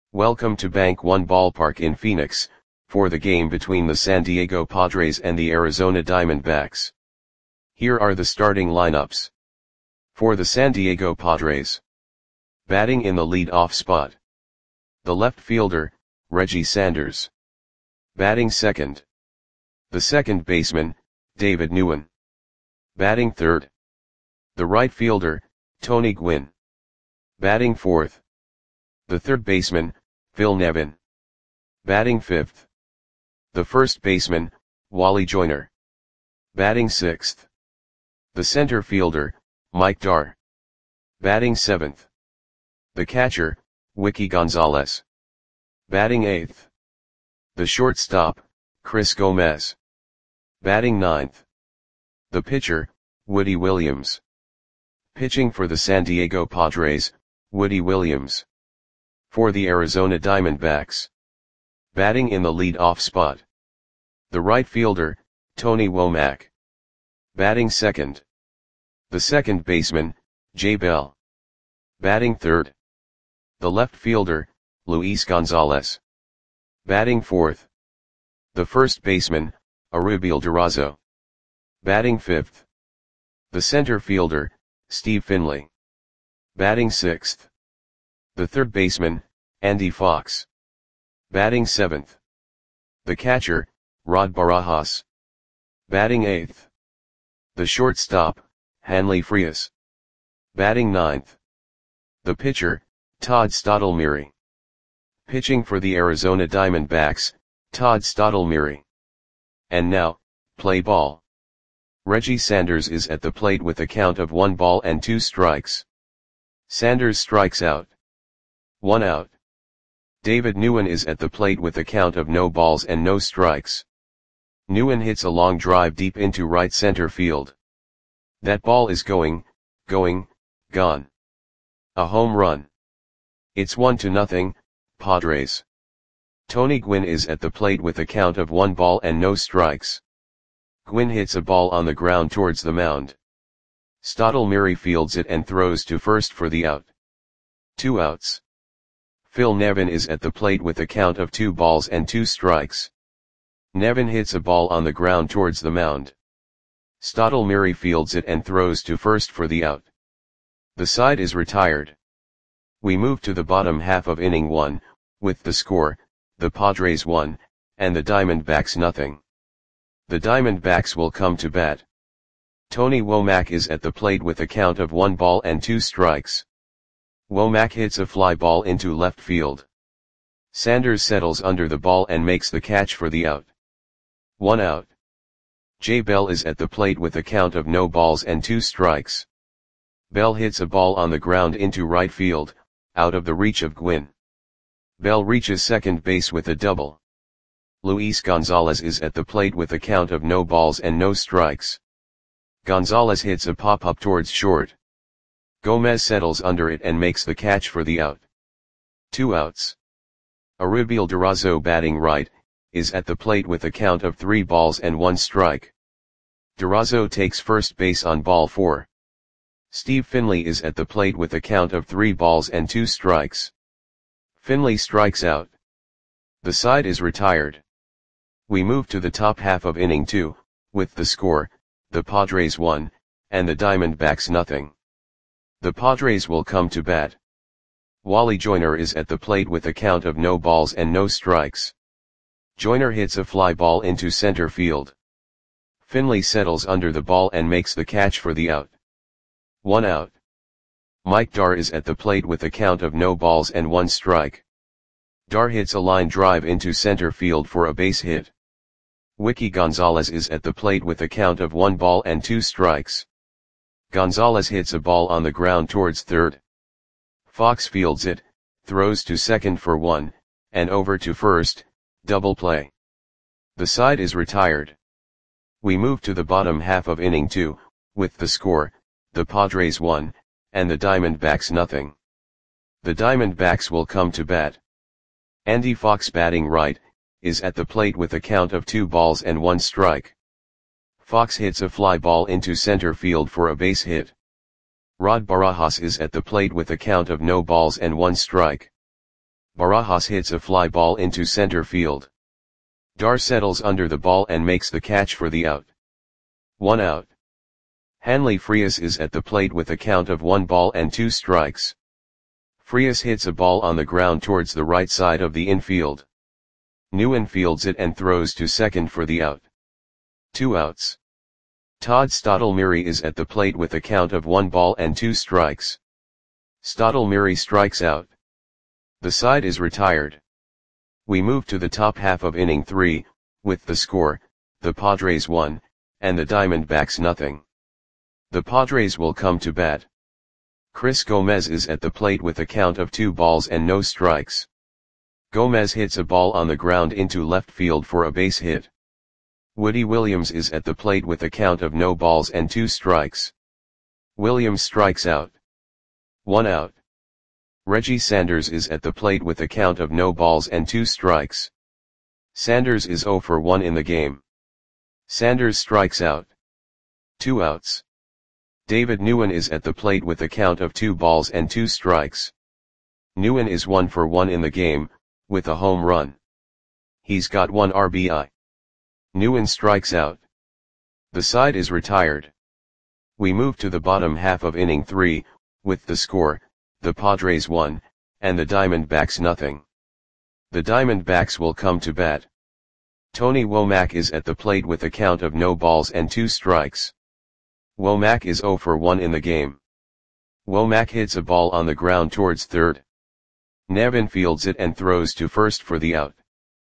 Welcome to Bank One Ballpark in Phoenix, for the game between the San Diego Padres and the Arizona Diamondbacks. Here are the starting lineups. For the San Diego Padres. Batting in the lead-off spot. The left fielder, Reggie Sanders. Batting second. The second baseman, David Nguyen. Batting third. The right fielder, Tony Gwynn. Batting fourth. The third baseman, Phil Nevin. Batting fifth. The first baseman, Wally Joyner. Batting sixth. The center fielder, Mike Dar. Batting seventh. The catcher, Wiki Gonzalez. Batting eighth. The shortstop, Chris Gomez. Batting ninth. The pitcher, Woody Williams. Pitching for the San Diego Padres, Woody Williams. For the Arizona Diamondbacks. Batting in the lead-off spot. The right fielder, Tony Womack. Batting second. The second baseman, Jay Bell. Batting third. The left fielder, Luis Gonzalez. Batting fourth. The first baseman, Arubiel Durazo. Batting fifth. The center fielder, Steve Finley. Batting sixth. The third baseman, Andy Fox. Batting seventh. The catcher, Rod Barajas. Batting eighth. The shortstop, Hanley Frias. Batting ninth. The pitcher, Todd Stottlemyre. Pitching for the Arizona Diamondbacks, Todd Stottlemyre. And now, play ball. Reggie Sanders is at the plate with a count of 1 ball and 2 strikes. Sanders strikes out. 1 out. David Nguyen is at the plate with a count of no balls and no strikes. Nguyen hits a long drive deep into right center field. That ball is gone. A home run. It's 1-0, Padres. Tony Gwynn is at the plate with a count of 1 ball and no strikes. Gwynn hits a ball on the ground towards the mound. Stottlemyre fields it and throws to first for the out. 2 outs. Phil Nevin is at the plate with a count of 2 balls and 2 strikes. Nevin hits a ball on the ground towards the mound. Stottlemyre fields it and throws to first for the out. The side is retired. We move to the bottom half of inning 1, with the score, the Padres 1, and the Diamondbacks nothing. The Diamondbacks will come to bat. Tony Womack is at the plate with a count of 1 ball and 2 strikes. Womack hits a fly ball into left field. Sanders settles under the ball and makes the catch for the out. 1 out. Jay Bell is at the plate with a count of no balls and 2 strikes. Bell hits a ball on the ground into right field, out of the reach of Gwynn. Bell reaches second base with a double. Luis Gonzalez is at the plate with a count of no balls and no strikes. Gonzalez hits a pop-up towards short. Gomez settles under it and makes the catch for the out. 2 outs. Arubiel Durazo, batting right, is at the plate with a count of 3 balls and 1 strike. Durazo takes first base on ball 4. Steve Finley is at the plate with a count of 3 balls and 2 strikes. Finley strikes out. The side is retired. We move to the top half of inning 2, with the score, the Padres 1, and the Diamondbacks nothing. The Padres will come to bat. Wally Joyner is at the plate with a count of no balls and no strikes. Joyner hits a fly ball into center field. Finley settles under the ball and makes the catch for the out. 1 out. Mike Dar is at the plate with a count of no balls and 1 strike. Dar hits a line drive into center field for a base hit. Wiki Gonzalez is at the plate with a count of 1 ball and 2 strikes. Gonzalez hits a ball on the ground towards third. Fox fields it, throws to second for 1, and over to first, double play. The side is retired. We move to the bottom half of inning 2, with the score, the Padres 1, and the Diamondbacks nothing. The Diamondbacks will come to bat. Andy Fox, batting right, is at the plate with a count of 2 balls and 1 strike. Fox hits a fly ball into center field for a base hit. Rod Barajas is at the plate with a count of no balls and 1 strike. Barajas hits a fly ball into center field. Dar settles under the ball and makes the catch for the out. 1 out. Hanley Frias is at the plate with a count of 1 ball and 2 strikes. Frias hits a ball on the ground towards the right side of the infield. Nguyen fields it and throws to second for the out. 2 outs. Todd Stottlemyre is at the plate with a count of 1 ball and 2 strikes. Stottlemyre strikes out. The side is retired. We move to the top half of inning 3, with the score, the Padres 1, and the Diamondbacks nothing. The Padres will come to bat. Chris Gomez is at the plate with a count of 2 balls and no strikes. Gomez hits a ball on the ground into left field for a base hit. Woody Williams is at the plate with a count of no balls and 2 strikes. Williams strikes out. 1 out. Reggie Sanders is at the plate with a count of no balls and 2 strikes. Sanders is 0 for 1 in the game. Sanders strikes out. 2 outs. David Nguyen is at the plate with a count of 2 balls and 2 strikes. Nguyen is 1 for 1 in the game, with a home run. He's got 1 RBI. Nguyen strikes out. The side is retired. We move to the bottom half of inning 3, with the score, the Padres 1, and the Diamondbacks nothing. The Diamondbacks will come to bat. Tony Womack is at the plate with a count of no balls and 2 strikes. Womack is 0 for 1 in the game. Womack hits a ball on the ground towards third. Nevin fields it and throws to first for the out.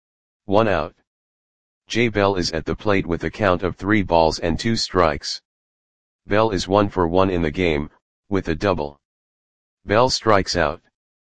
1 out. Jay Bell is at the plate with a count of 3 balls and 2 strikes. Bell is 1 for 1 in the game, with a double. Bell strikes out.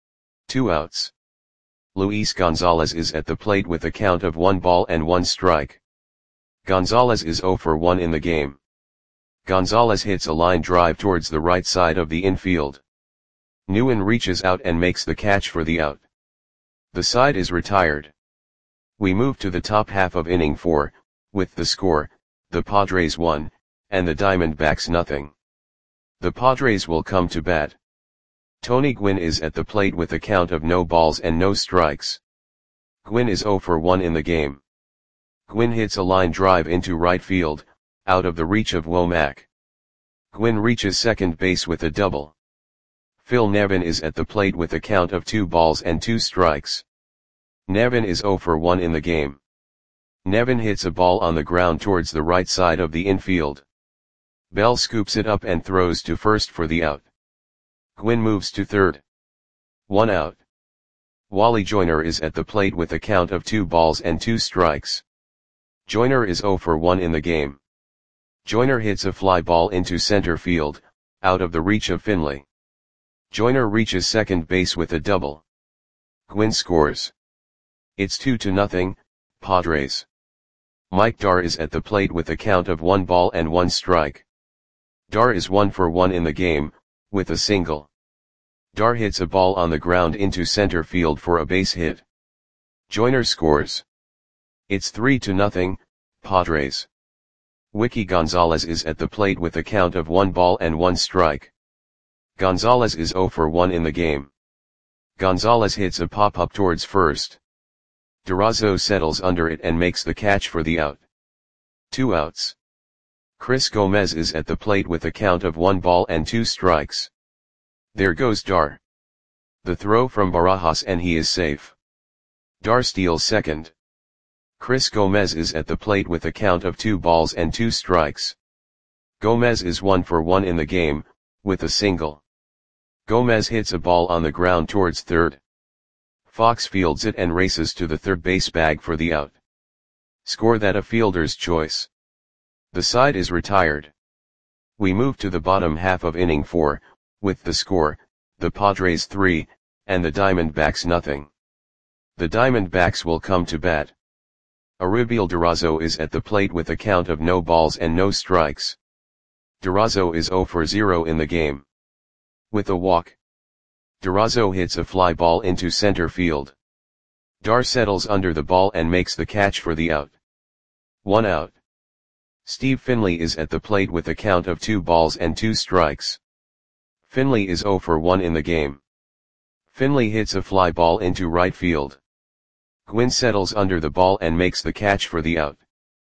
2 outs. Luis Gonzalez is at the plate with a count of 1 ball and 1 strike. Gonzalez is 0 for 1 in the game. Gonzalez hits a line drive towards the right side of the infield. Nguyen reaches out and makes the catch for the out. The side is retired. We move to the top half of inning 4, with the score, the Padres 1, and the Diamondbacks nothing. The Padres will come to bat. Tony Gwynn is at the plate with a count of no balls and no strikes. Gwynn is 0 for 1 in the game. Gwynn hits a line drive into right field, out of the reach of Womack. Gwynn reaches second base with a double. Phil Nevin is at the plate with a count of 2 balls and 2 strikes. Nevin is 0 for 1 in the game. Nevin hits a ball on the ground towards the right side of the infield. Bell scoops it up and throws to first for the out. Gwynn moves to third. 1 out. Wally Joyner is at the plate with a count of 2 balls and 2 strikes. Joyner is 0 for 1 in the game. Joyner hits a fly ball into center field, out of the reach of Finley. Joyner reaches second base with a double. Gwynn scores. It's 2-0, Padres. Mike Dar is at the plate with a count of 1 ball and 1 strike. Dar is 1 for 1 in the game, with a single. Dar hits a ball on the ground into center field for a base hit. Joyner scores. It's 3-0, Padres. Wiki Gonzalez is at the plate with a count of 1 ball and 1 strike. Gonzalez is 0 for 1 in the game. Gonzalez hits a pop-up towards first. Durazo settles under it and makes the catch for the out. 2 outs. Chris Gomez is at the plate with a count of 1 ball and 2 strikes. There goes Dar. The throw from Barajas and he is safe. Dar steals second. Chris Gomez is at the plate with a count of 2 balls and 2 strikes. Gomez is 1 for 1 in the game, with a single. Gomez hits a ball on the ground towards third. Fox fields it and races to the third base bag for the out. Score that a fielder's choice. The side is retired. We move to the bottom half of inning 4, with the score, the Padres 3, and the Diamondbacks nothing. The Diamondbacks will come to bat. Aribiel Durazo is at the plate with a count of no balls and no strikes. Durazo is 0 for 0 in the game. With a walk. Durazo hits a fly ball into center field. Dar settles under the ball and makes the catch for the out. 1 out. Steve Finley is at the plate with a count of 2 balls and 2 strikes. Finley is 0 for 1 in the game. Finley hits a fly ball into right field. Gwynn settles under the ball and makes the catch for the out.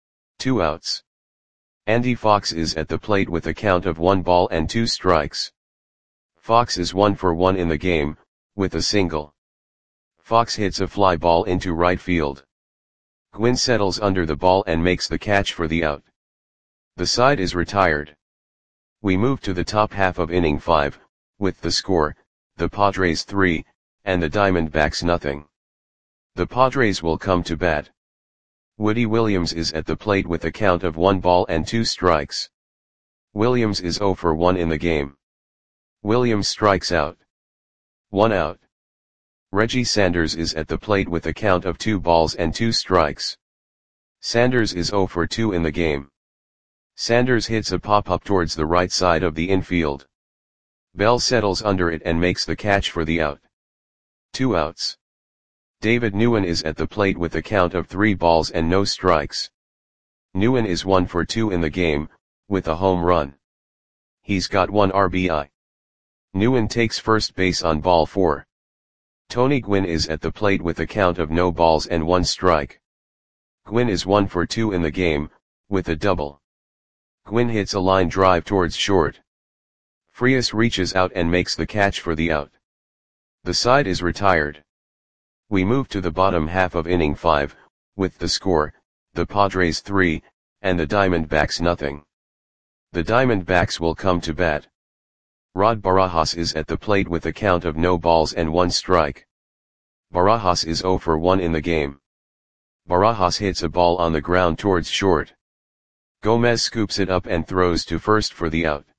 2 outs. Andy Fox is at the plate with a count of 1 ball and 2 strikes. Fox is 1 for 1 in the game, with a single. Fox hits a fly ball into right field. Gwynn settles under the ball and makes the catch for the out. The side is retired. We move to the top half of inning 5, with the score, the Padres 3, and the Diamondbacks nothing. The Padres will come to bat. Woody Williams is at the plate with a count of 1 ball and 2 strikes. Williams is 0 for 1 in the game. Williams strikes out. 1 out. Reggie Sanders is at the plate with a count of 2 balls and 2 strikes. Sanders is 0 for 2 in the game. Sanders hits a pop-up towards the right side of the infield. Bell settles under it and makes the catch for the out. 2 outs. David Nguyen is at the plate with a count of 3 balls and no strikes. Nguyen is 1 for 2 in the game, with a home run. He's got 1 RBI. Nguyen takes first base on ball 4. Tony Gwynn is at the plate with a count of no balls and 1 strike. Gwynn is 1 for 2 in the game, with a double. Gwynn hits a line drive towards short. Frias reaches out and makes the catch for the out. The side is retired. We move to the bottom half of inning 5, with the score, the Padres 3, and the Diamondbacks nothing. The Diamondbacks will come to bat. Rod Barajas is at the plate with a count of no balls and 1 strike. Barajas is 0 for 1 in the game. Barajas hits a ball on the ground towards short. Gomez scoops it up and throws to first for the out.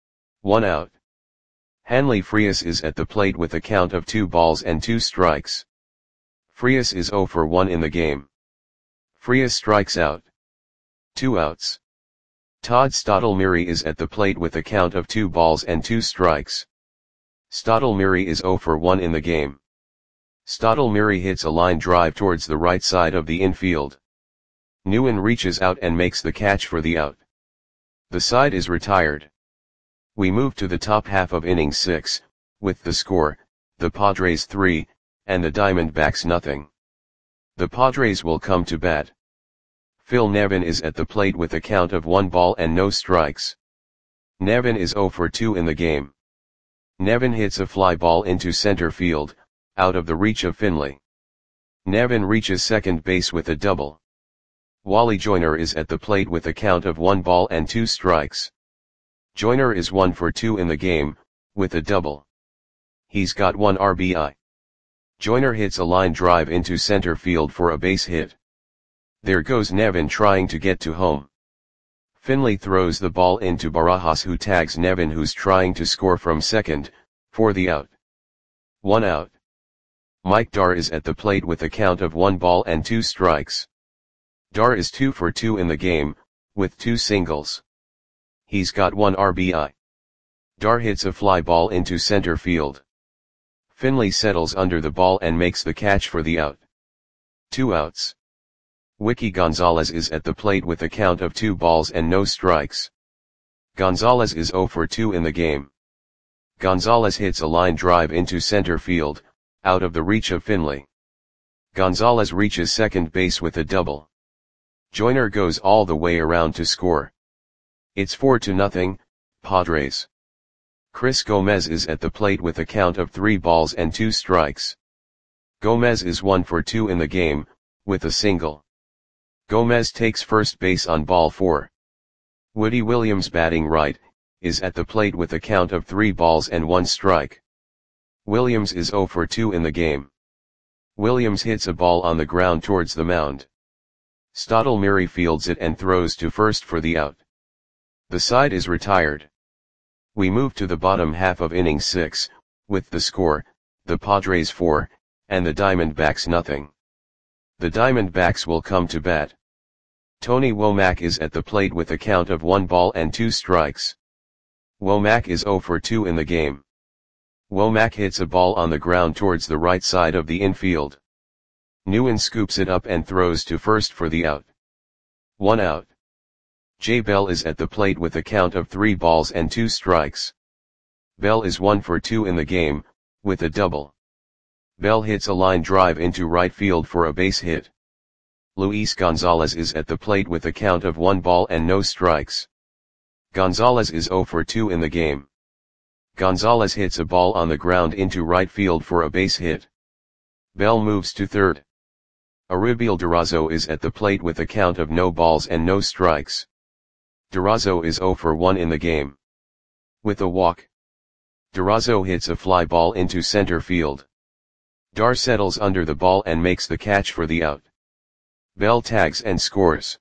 1 out. Hanley Frias is at the plate with a count of 2 balls and 2 strikes. Frias is 0 for 1 in the game. Frias strikes out. 2 outs. Todd Stottlemyre is at the plate with a count of 2 balls and 2 strikes. Stottlemyre is 0 for 1 in the game. Stottlemyre hits a line drive towards the right side of the infield. Nguyen reaches out and makes the catch for the out. The side is retired. We move to the top half of inning 6, with the score, the Padres 3, and the Diamondbacks nothing. The Padres will come to bat. Phil Nevin is at the plate with a count of 1 ball and no strikes. Nevin is 0 for 2 in the game. Nevin hits a fly ball into center field, out of the reach of Finley. Nevin reaches second base with a double. Wally Joyner is at the plate with a count of 1 ball and 2 strikes. Joyner is 1 for 2 in the game, with a double. He's got 1 RBI. Joyner hits a line drive into center field for a base hit. There goes Nevin trying to get to home. Finley throws the ball into Barajas, who tags Nevin, who's trying to score from second, for the out. 1 out. Mike Dar is at the plate with a count of 1 ball and 2 strikes. Dar is 2 for 2 in the game, with 2 singles. He's got 1 RBI. Dar hits a fly ball into center field. Finley settles under the ball and makes the catch for the out. 2 outs. Wiki Gonzalez is at the plate with a count of 2 balls and no strikes. Gonzalez is 0 for 2 in the game. Gonzalez hits a line drive into center field, out of the reach of Finley. Gonzalez reaches second base with a double. Joyner goes all the way around to score. It's 4-0, Padres. Chris Gomez is at the plate with a count of 3 balls and 2 strikes. Gomez is 1 for 2 in the game, with a single. Gomez takes first base on ball 4. Woody Williams, batting right, is at the plate with a count of 3 balls and 1 strike. Williams is 0 for 2 in the game. Williams hits a ball on the ground towards the mound. Stottlemyre fields it and throws to first for the out. The side is retired. We move to the bottom half of inning 6, with the score, the Padres 4, and the Diamondbacks nothing. The Diamondbacks will come to bat. Tony Womack is at the plate with a count of 1 ball and 2 strikes. Womack is 0 for 2 in the game. Womack hits a ball on the ground towards the right side of the infield. Nguyen scoops it up and throws to first for the out. 1 out. Jay Bell is at the plate with a count of 3 balls and 2 strikes. Bell is 1 for 2 in the game, with a double. Bell hits a line drive into right field for a base hit. Luis Gonzalez is at the plate with a count of 1 ball and no strikes. Gonzalez is 0 for 2 in the game. Gonzalez hits a ball on the ground into right field for a base hit. Bell moves to third. Aríbal Durazo is at the plate with a count of no balls and no strikes. Durazo is 0 for 1 in the game. With a walk, Durazo hits a fly ball into center field. Dar settles under the ball and makes the catch for the out. Bell tags and scores.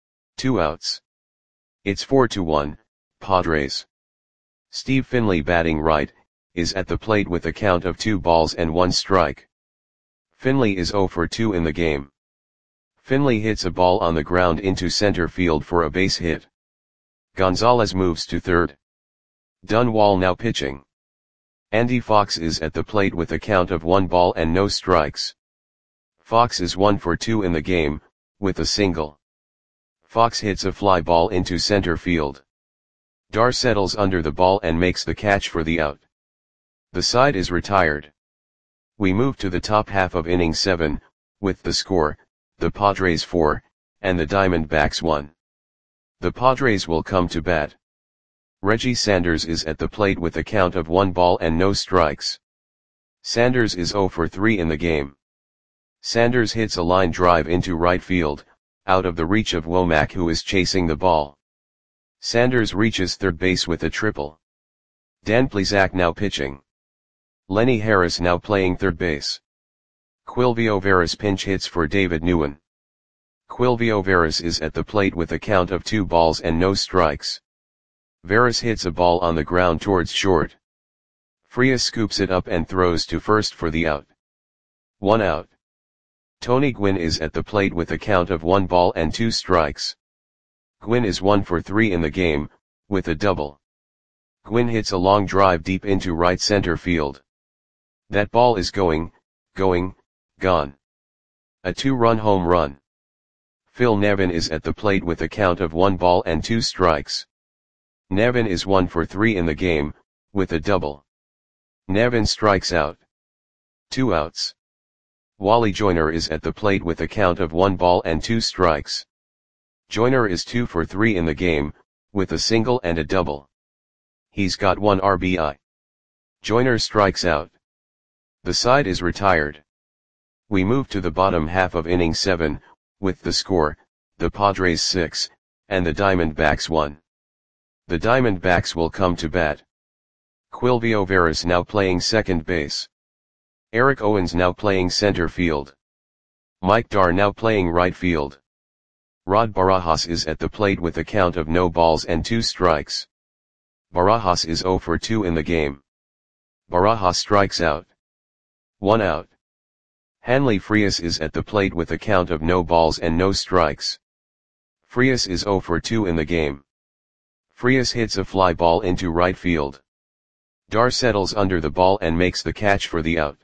2 outs. It's 4-1, Padres. Steve Finley, batting right, is at the plate with a count of 2 balls and 1 strike. Finley is 0 for 2 in the game. Finley hits a ball on the ground into center field for a base hit. Gonzalez moves to third. Dunwall now pitching. Andy Fox is at the plate with a count of 1 ball and no strikes. Fox is 1 for 2 in the game, with a single. Fox hits a fly ball into center field. Dar settles under the ball and makes the catch for the out. The side is retired. We move to the top half of inning 7, with the score, the Padres 4, and the Diamondbacks 1. The Padres will come to bat. Reggie Sanders is at the plate with a count of 1 ball and no strikes. Sanders is 0 for 3 in the game. Sanders hits a line drive into right field, out of the reach of Womack, who is chasing the ball. Sanders reaches third base with a triple. Dan Plesac now pitching. Lenny Harris now playing third base. Quilvio Veras pinch hits for David Nguyen. Quilvio Veras is at the plate with a count of 2 balls and no strikes. Veras hits a ball on the ground towards short. Frias scoops it up and throws to first for the out. 1 out. Tony Gwynn is at the plate with a count of 1 ball and 2 strikes. Gwynn is 1 for 3 in the game, with a double. Gwynn hits a long drive deep into right center field. That ball is gone. A 2-run home run. Phil Nevin is at the plate with a count of 1 ball and 2 strikes. Nevin is 1 for 3 in the game, with a double. Nevin strikes out. 2 outs. Wally Joyner is at the plate with a count of 1 ball and 2 strikes. Joyner is 2 for 3 in the game, with a single and a double. He's got 1 RBI. Joyner strikes out. The side is retired. We move to the bottom half of inning 7, with the score, the Padres 6, and the Diamondbacks 1. The Diamondbacks will come to bat. Quilvio Veras now playing second base. Eric Owens now playing center field. Mike Dar now playing right field. Rod Barajas is at the plate with a count of no balls and 2 strikes. Barajas is 0 for 2 in the game. Barajas strikes out. 1 out. Hanley Frias is at the plate with a count of no balls and no strikes. Frias is 0 for 2 in the game. Frias hits a fly ball into right field. Dar settles under the ball and makes the catch for the out.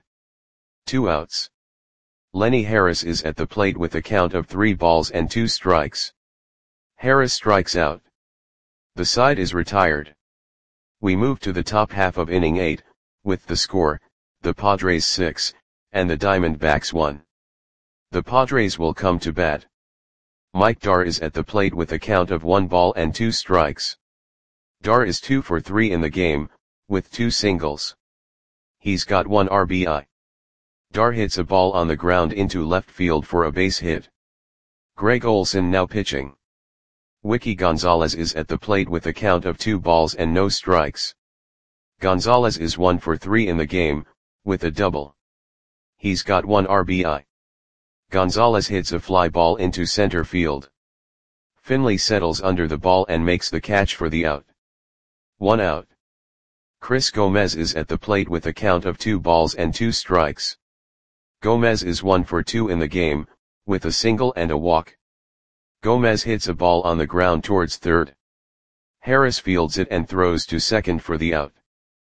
2 outs. Lenny Harris is at the plate with a count of 3 balls and 2 strikes. Harris strikes out. The side is retired. We move to the top half of inning 8, with the score, the Padres 6, and the Diamondbacks 1. The Padres will come to bat. Mike Dar is at the plate with a count of 1 ball and 2 strikes. Dar is 2 for 3 in the game, with 2 singles. He's got 1 RBI. Dar hits a ball on the ground into left field for a base hit. Greg Olson now pitching. Wiki Gonzalez is at the plate with a count of 2 balls and no strikes. Gonzalez is 1 for 3 in the game, with a double. He's got 1 RBI. Gonzalez hits a fly ball into center field. Finley settles under the ball and makes the catch for the out. 1 out. Chris Gomez is at the plate with a count of 2 balls and 2 strikes. Gomez is 1 for 2 in the game, with a single and a walk. Gomez hits a ball on the ground towards third. Harris fields it and throws to second for the out.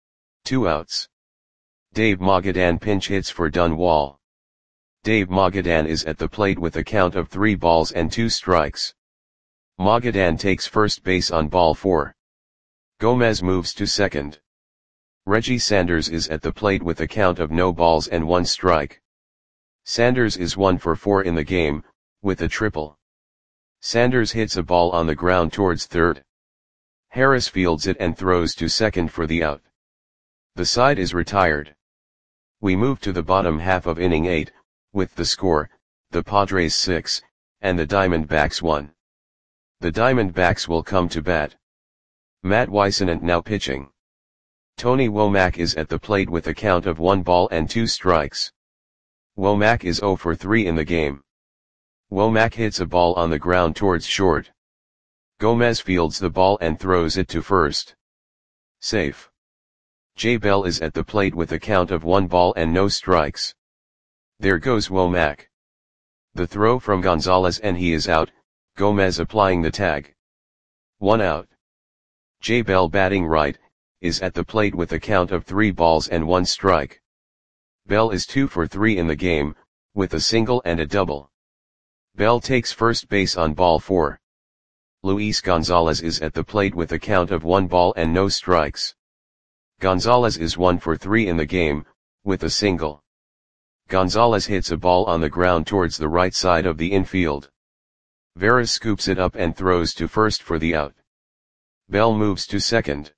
2 outs. Dave Magadan pinch hits for Dunwall. Dave Magadan is at the plate with a count of 3 balls and 2 strikes. Magadan takes first base on ball 4. Gomez moves to second. Reggie Sanders is at the plate with a count of no balls and 1 strike. Sanders is 1 for 4 in the game, with a triple. Sanders hits a ball on the ground towards third. Harris fields it and throws to second for the out. The side is retired. We move to the bottom half of inning 8, with the score, the Padres 6, and the Diamondbacks 1. The Diamondbacks will come to bat. Matt Whisenant now pitching. Tony Womack is at the plate with a count of 1 ball and 2 strikes. Womack is 0 for 3 in the game. Womack hits a ball on the ground towards short. Gomez fields the ball and throws it to first. Safe. Jay Bell is at the plate with a count of 1 ball and no strikes. There goes Womack. The throw from Gonzalez and he is out, Gomez applying the tag. 1 out. Jay Bell batting right, is at the plate with a count of 3 balls and 1 strike. Bell is 2 for 3 in the game, with a single and a double. Bell takes first base on ball 4. Luis Gonzalez is at the plate with a count of 1 ball and no strikes. Gonzalez is 1 for 3 in the game, with a single. Gonzalez hits a ball on the ground towards the right side of the infield. Veras scoops it up and throws to first for the out. Bell moves to second.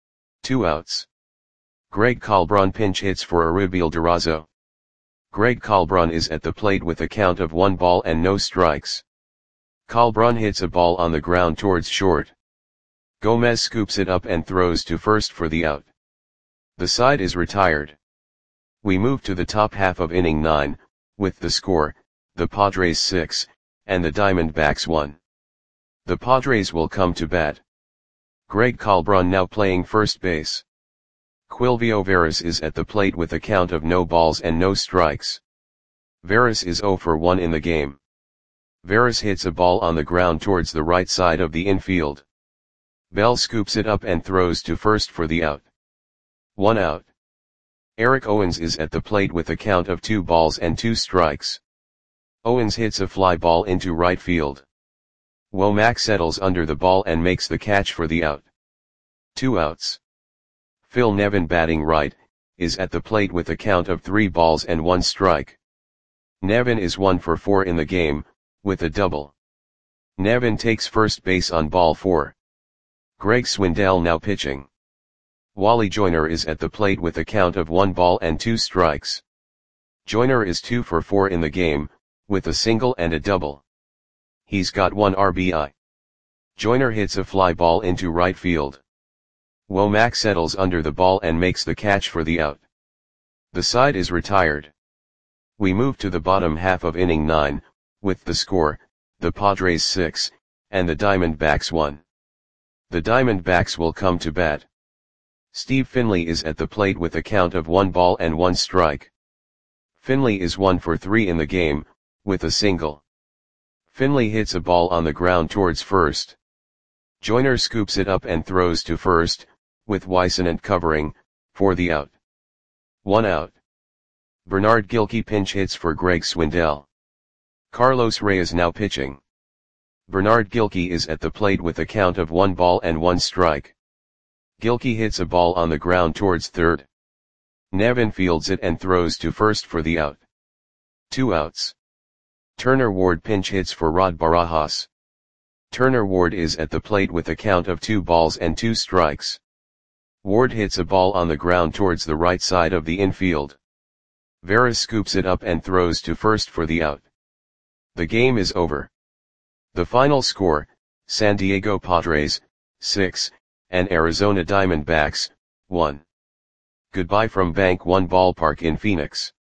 2 outs. Greg Colbron pinch hits for Aribiel Durazo. Greg Colbron is at the plate with a count of 1 ball and no strikes. Colbron hits a ball on the ground towards short. Gomez scoops it up and throws to first for the out. The side is retired. We move to the top half of inning 9, with the score, the Padres 6, and the Diamondbacks 1. The Padres will come to bat. Greg Colbron now playing first base. Quilvio Veras is at the plate with a count of no balls and no strikes. Veras is 0 for 1 in the game. Veras hits a ball on the ground towards the right side of the infield. Bell scoops it up and throws to first for the out. 1 out. Eric Owens is at the plate with a count of 2 balls and 2 strikes. Owens hits a fly ball into right field. Womack settles under the ball and makes the catch for the out. 2 outs. Phil Nevin batting right, is at the plate with a count of 3 balls and 1 strike. Nevin is 1 for 4 in the game, with a double. Nevin takes first base on ball 4. Greg Swindell now pitching. Wally Joyner is at the plate with a count of 1 ball and 2 strikes. Joyner is 2 for 4 in the game, with a single and a double. He's got 1 RBI. Joyner hits a fly ball into right field. Womack settles under the ball and makes the catch for the out. The side is retired. We move to the bottom half of inning 9, with the score, the Padres 6, and the Diamondbacks 1. The Diamondbacks will come to bat. Steve Finley is at the plate with a count of 1 ball and 1 strike. Finley is 1 for 3 in the game, with a single. Finley hits a ball on the ground towards first. Joyner scoops it up and throws to first, with Whisenant covering, for the out. 1 out. Bernard Gilkey pinch hits for Greg Swindell. Carlos Reyes now pitching. Bernard Gilkey is at the plate with a count of 1 ball and 1 strike. Gilkey hits a ball on the ground towards third. Nevin fields it and throws to first for the out. 2 outs. Turner Ward pinch hits for Rod Barajas. Turner Ward is at the plate with a count of 2 balls and 2 strikes. Ward hits a ball on the ground towards the right side of the infield. Veras scoops it up and throws to first for the out. The game is over. The final score, San Diego Padres, 6, and Arizona Diamondbacks, 1. Goodbye from Bank One Ballpark in Phoenix.